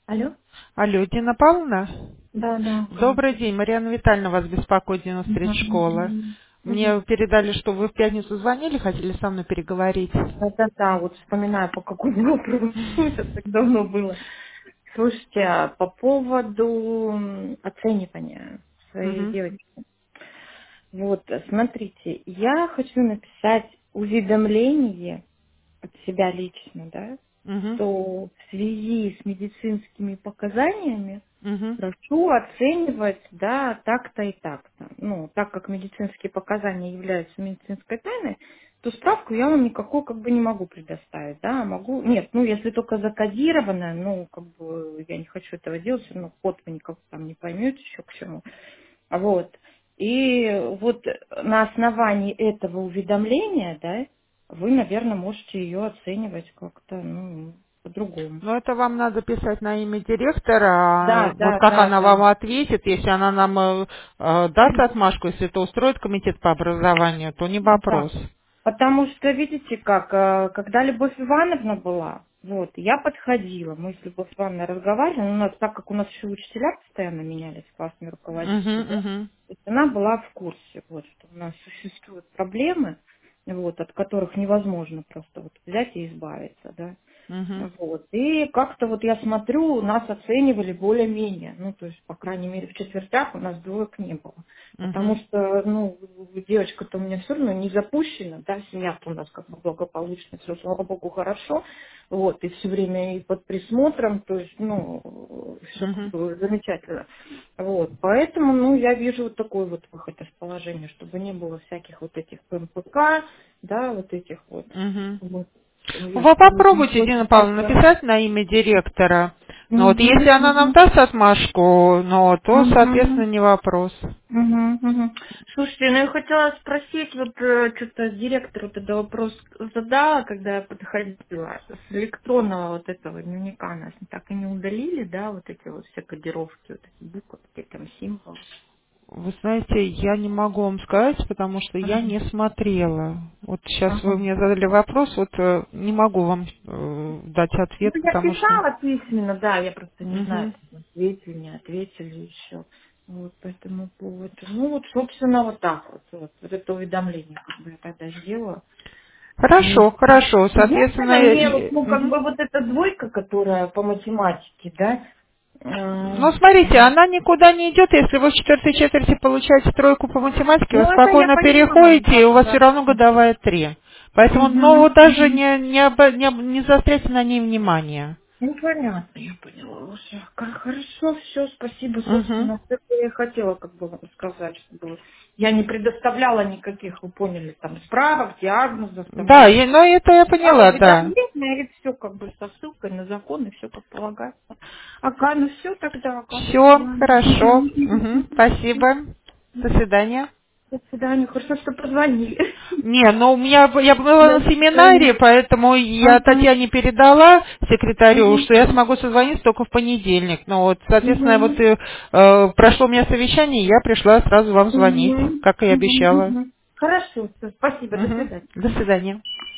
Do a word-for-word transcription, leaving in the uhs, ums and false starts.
Алло? Алло, Дина Павловна? Да, да. Добрый день, Марьяна Витальевна вас беспокоит, девяносто третья школа. Мгм. Мгм. Мне передали, что вы в пятницу звонили, хотели со мной переговорить. Да-да-да, вот вспоминаю, по какому вопросу, это так давно было. Слушайте, а по поводу м, оценивания своей Угу, девочки. Вот, смотрите, я хочу написать уведомление от себя лично, да, угу, что в связи с медицинскими показаниями угу. прошу оценивать, да, так-то и так-то. Ну, так как медицинские показания являются медицинской тайной, то справку я вам никакую как бы не могу предоставить, да, могу, нет, ну, если только закодированная, ну, как бы я не хочу этого делать, все равно код вы никак там не поймете еще к чему. Вот. И вот на основании этого уведомления, да, вы, наверное, можете ее оценивать как-то, ну, по-другому. Но это вам надо писать на имя директора, а Да, вот да, как да, она да. вам ответит, если она нам э, э, даст отмашку, если это устроит комитет по образованию, то не Да. вопрос. Потому что, видите как, э, когда Любовь Ивановна была, вот, я подходила, мы с Любовь Ивановной разговаривали, но у нас, так как у нас еще учителя постоянно менялись, классные руководители, Угу, да, угу, то есть она была в курсе, вот, что у нас существуют проблемы, вот, от которых невозможно просто вот взять и избавиться, да. угу, Вот. И как-то вот я смотрю, нас оценивали более-менее. Ну, то есть, по крайней мере, в четвертях у нас двоек не было. Потому угу, что, ну, девочка-то у меня все равно не запущена, да, семья-то у нас как бы благополучно, все, слава богу, хорошо. Вот, и все время и под присмотром, то есть, ну, все как угу, бы замечательно. Вот, поэтому, ну, я вижу вот такой вот выход из положения, чтобы не было всяких вот этих ПМПК, да, вот этих вот. угу. Вот. Вы Если вот не попробуйте, Дина хочет Павловна, как-то. написать на имя директора. Ну вот если Мгм, она нам мгм, даст отмашку, ну, то, соответственно, мгм, не вопрос. мгм, мгм. Слушайте, ну я хотела спросить, вот э, что-то директору тогда вопрос задала, когда я подходила. С электронного вот этого дневника нас так и не удалили, да, вот эти вот все кодировки, вот эти буквы, там символы. Вы знаете, я не могу вам сказать, потому что я Ага, не смотрела. Вот сейчас вы ага. мне задали вопрос, вот э, не могу вам э, дать Ну, ответ, я потому что... писала письменно, да, я просто не знаю, Мгм. там, ответили, не ответили еще. Вот по этому поводу. Ну вот, собственно, вот так вот. Вот, вот это уведомление как бы я тогда сделала. Вот. Хорошо, хорошо. Соответственно, Единственное, мне вот, и- ну, как мгм. бы вот эта двойка, которая по математике, да, э, Ну, смотрите, она никуда не идет, если вы в четвертой четверти получаете тройку по математике, вы ну, это я спокойно понимаю, переходите, и да, у вас все да. равно годовая три. Поэтому, ну, Угу, вот даже угу. не, не, обо- не, об- не заостряйте на ней внимание. Ну, понятно, я поняла уже. Ка- Хорошо, все, спасибо, Угу. собственно, это я и хотела как бы вам сказать, чтобы я не предоставляла никаких, вы поняли, там, справок, диагнозов, там, Да, я и- ну, это я писала поняла, да. уведомления, и все как бы со ссылкой на закон, и все как полагается. Ага, ну все тогда, ага, до Все, свидания. хорошо. Мгм. Мгм. Спасибо. До свидания. До свидания, хорошо, что позвонили. Не, ну у меня б- я была До на свидания. семинаре, поэтому я Ага. Татьяне передала секретарю, Мгм. что я смогу созвониться только в понедельник. Ну вот, соответственно, вот Мгм. э, э, прошло у меня совещание, и я пришла сразу вам звонить, Мгм. как и Мгм. обещала. Мгм. Хорошо, всё, спасибо, до Мгм. свидания. До свидания.